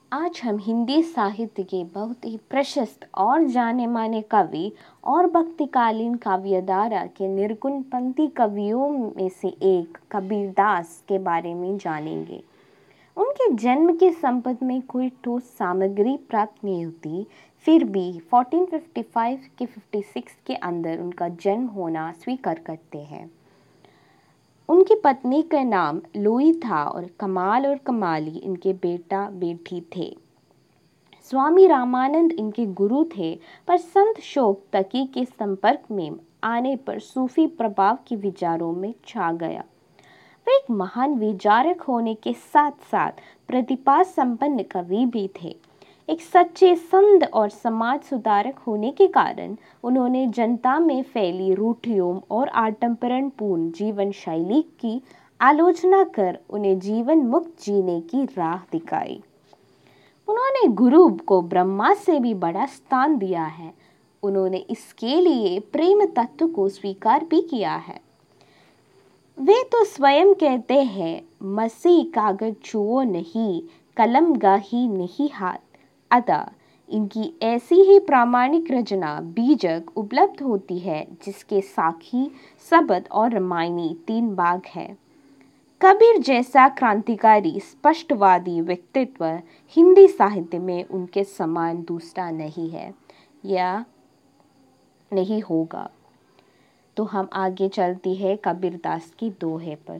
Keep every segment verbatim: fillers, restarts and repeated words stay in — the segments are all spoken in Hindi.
आज हम हिंदी साहित्य के बहुत ही प्रशस्त और जाने माने कवि और भक्तिकालीन काव्यधारा के निर्गुण पंक्ति कवियों में से एक कबीरदास के बारे में जानेंगे। उनके जन्म के संबंध में कोई ठोस सामग्री प्राप्त नहीं होती, फिर भी चौदह सौ पचपन के छप्पन के अंदर उनका जन्म होना स्वीकार करते हैं। उनकी पत्नी का नाम लोई था और कमाल और कमाली इनके बेटा बेटी थे। स्वामी रामानंद इनके गुरु थे, पर संत शोक तकी के संपर्क में आने पर सूफी प्रभाव के विचारों में छा गया। वे एक महान विचारक होने के साथ साथ प्रतिभा संपन्न कवि भी थे। एक सच्चे संत और समाज सुधारक होने के कारण उन्होंने जनता में फैली रूढ़ियों और आडंबरपूर्ण जीवन शैली की आलोचना कर उन्हें जीवन मुक्त जीने की राह दिखाई। उन्होंने गुरु को ब्रह्मा से भी बड़ा स्थान दिया है। उन्होंने इसके लिए प्रेम तत्व को स्वीकार भी किया है। वे तो स्वयं कहते हैं, मसी कागज छुओ नहीं, कलम गाही नहीं हाथ। अतः इनकी ऐसी ही प्रामाणिक रचना बीजक उपलब्ध होती है, जिसके साखी, सबद और रामायणी तीन भाग है। कबीर जैसा क्रांतिकारी स्पष्टवादी व्यक्तित्व हिंदी साहित्य में उनके समान दूसरा नहीं है या नहीं होगा। तो हम आगे चलती है कबीरदास की दोहे पर।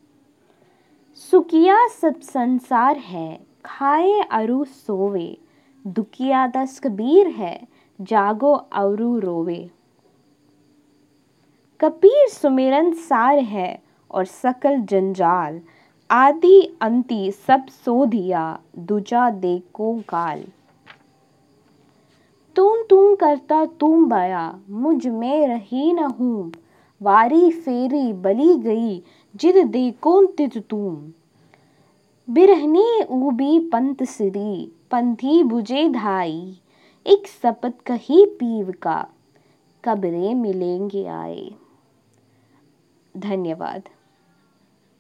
सुखिया सब संसार है, खाए अरु सोवे, दुखिया दस कबीर है, जागो अरु रोवे। कबीर सुमिरन सार है और सकल जंजाल, आदि अंति सब सो दिया, दूजा देखो काल। तुम तुम करता तुम बया, मुझ में रही न हूँ, वारी फेरी बली गई, जिद देखो तिज तुम। बिरहनी ऊबी पंत सिरी, पंथी बुझे धाई, एक सपत कही पीव का, कब्रें मिलेंगे आए। धन्यवाद।